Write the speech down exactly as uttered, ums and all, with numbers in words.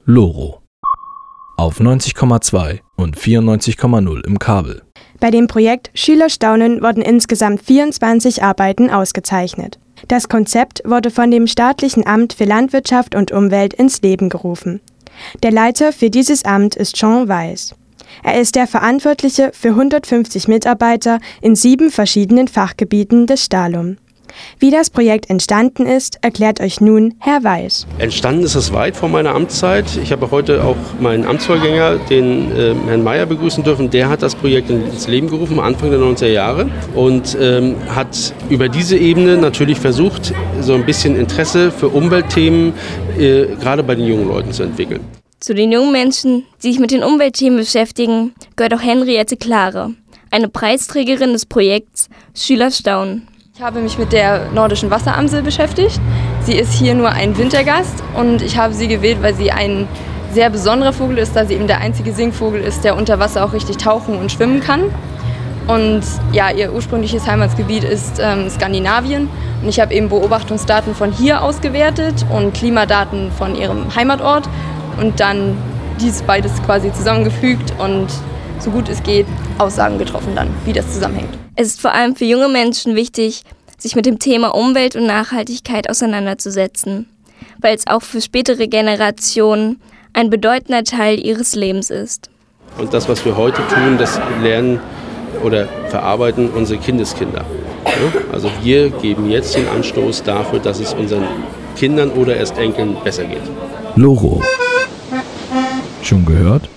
Loro. Auf neunzig Komma zwei und vierundneunzig Komma null im Kabel. Bei dem Projekt Schüler staunen wurden insgesamt vierundzwanzig Arbeiten ausgezeichnet. Das Konzept wurde von dem Staatlichen Amt für Landwirtschaft und Umwelt ins Leben gerufen. Der Leiter für dieses Amt ist Jean Weiss. Er ist der Verantwortliche für hundertfünfzig Mitarbeiter in sieben verschiedenen Fachgebieten des Stalum. Wie das Projekt entstanden ist, erklärt euch nun Herr Weiss. Entstanden ist es weit vor meiner Amtszeit. Ich habe heute auch meinen Amtsvorgänger, den äh, Herrn Meyer, begrüßen dürfen. Der hat das Projekt ins Leben gerufen, Anfang der neunziger Jahre, und ähm, hat über diese Ebene natürlich versucht, so ein bisschen Interesse für Umweltthemen äh, gerade bei den jungen Leuten zu entwickeln. Zu den jungen Menschen, die sich mit den Umweltthemen beschäftigen, gehört auch Henriette Klare, eine Preisträgerin des Projekts Schüler staunen. Ich habe mich mit der nordischen Wasseramsel beschäftigt. Sie ist hier nur ein Wintergast und ich habe sie gewählt, weil sie ein sehr besonderer Vogel ist, da sie eben der einzige Singvogel ist, der unter Wasser auch richtig tauchen und schwimmen kann. Und ja, ihr ursprüngliches Heimatsgebiet ist ähm, Skandinavien. Und ich habe eben Beobachtungsdaten von hier aus gewertet und Klimadaten von ihrem Heimatort und dann dies beides quasi zusammengefügt und so gut es geht Aussagen getroffen dann, wie das zusammenhängt. Es ist vor allem für junge Menschen wichtig, sich mit dem Thema Umwelt und Nachhaltigkeit auseinanderzusetzen, weil es auch für spätere Generationen ein bedeutender Teil ihres Lebens ist. Und das, was wir heute tun, das lernen oder verarbeiten unsere Kindeskinder. Also wir geben jetzt den Anstoß dafür, dass es unseren Kindern oder erst Enkeln besser geht. Loro. Schon gehört?